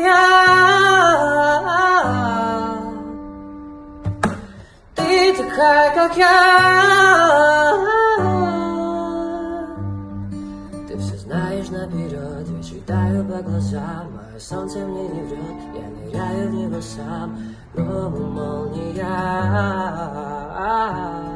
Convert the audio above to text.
молния. Ты такая, как я. Ты все знаешь наперед, я читаю по глазам. Мое солнце мне не врет, я ныряю в него сам. Но молния.